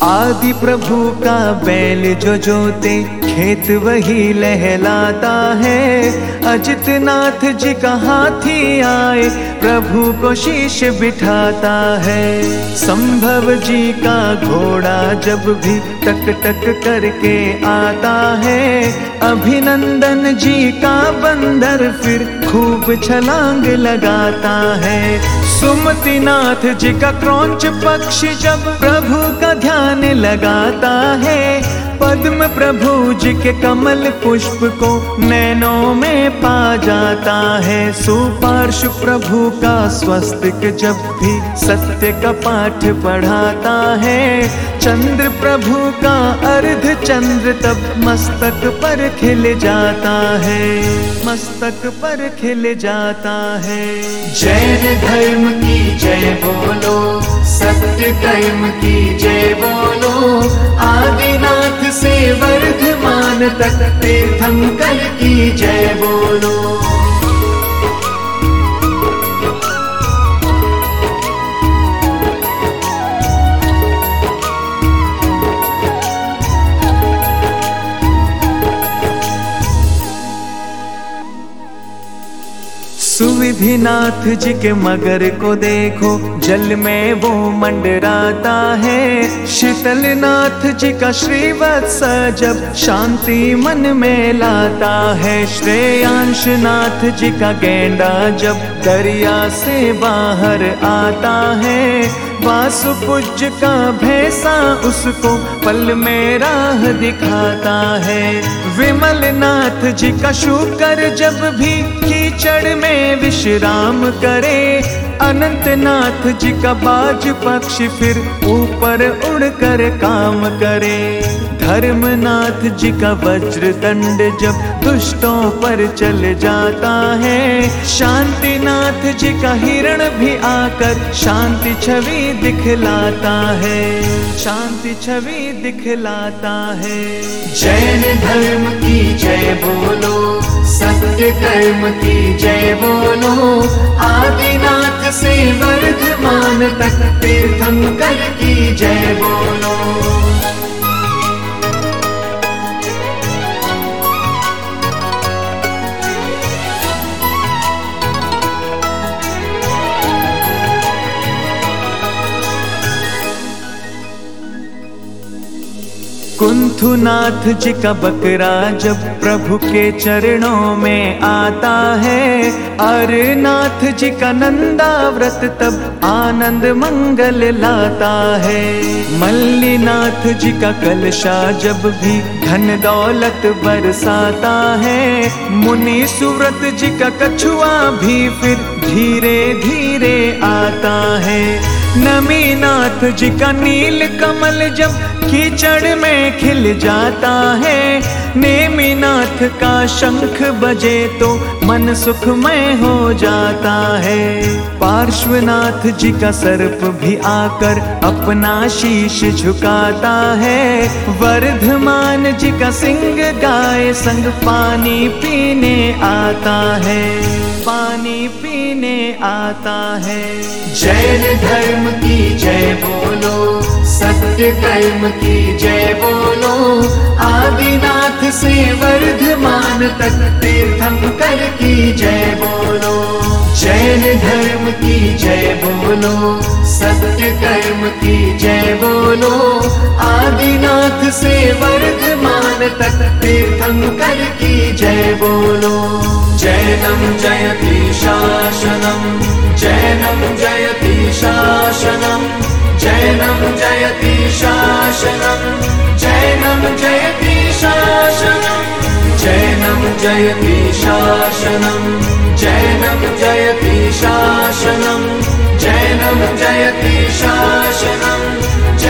आदि प्रभु का बैल जो जोते खेत वही लहलाता है। अजित नाथ जी का हाथी आए प्रभु को शीश बिठाता है। संभव जी का घोड़ा जब भी टक टक करके आता है। अभिनंदन जी का बंदर फिर खूब छलांग लगाता है। सुमति नाथ जी का क्रौंच पक्षी जब प्रभु का ध्यान लगाता है। पद्म प्रभु जी के कमल पुष्प को नैनों में पा जाता है। सुपार्श्व प्रभु का स्वस्तिक जब भी सत्य का पाठ पढ़ाता है। चंद्र प्रभु का अर्ध चंद्र तब मस्तक पर खिल जाता है। मस्तक पर खिल जाता है। जैन धर्म की जय बोलो, सत्य कर्म की जय बोलो। आदिनाथ से वर्धमान तक तीर्थंकर की जय बोलो। सुविधिनाथ जी के मगर को देखो जल में वो मंडराता है। शीतलनाथ जी का श्रीवत्स जब शांति मन में लाता है। श्रेयांशनाथ जी का गेंडा जब दरिया से बाहर आता है। वासुपूज्य का भैंसा उसको पल में राह दिखाता है। विमलनाथ जी का शूकर जब भी कीचड़ में विश्राम करे। अनंतनाथ जी का बाज पक्षी फिर ऊपर उड़कर काम करे। धर्मनाथ जी का वज्र दंड जब दुष्टों पर चल जाता है। शांतिनाथ जी का हिरण भी आकर शांति छवि दिखलाता है। शांति छवि दिखलाता है। जैन धर्म की जय बोलो, सत्य कर्म की जय बोलो। आदिनाथ से वर्धमान तक तीर्थंकर की जय बोलो। कुंथुनाथ जी का बकरा जब प्रभु के चरणों में आता है। अरनाथ जी का नंदाव्रत तब आनंद मंगल लाता है। मल्लीनाथ जी का कलशा जब भी धन दौलत बरसाता है। मुनि सुव्रत जी का कछुआ भी फिर धीरे धीरे आता है। नमीनाथ जी का नील कमल जब कीचड़ में खिल जाता है। नेमिनाथ का शंख बजे तो मन सुखमय हो जाता है। पार्श्वनाथ जी का सर्प भी आकर अपना शीश झुकाता है। वर्धमान जी का सिंह गाय संग पानी पीने आता है। पानी पीने आता है। जैन धर्म की जय बोलो, सत्य कर्म की जय बोलो। आदिनाथ से वर्धमान तक तीर्थंकर की जय बोलो। जैन धर्म की जय बोलो, सत्य कर्म की जय बोलो। आदिनाथ से वर्धमान तक तीर्थंकर की जय बोलो। जैनम जयति शासनम, जैनम जयति शासनम। जैनम जयति शासनम, जैनम जयति शासनम। जैनम जयति शासनम, जैनम जयति शासनम। जैनम जयति शासनम,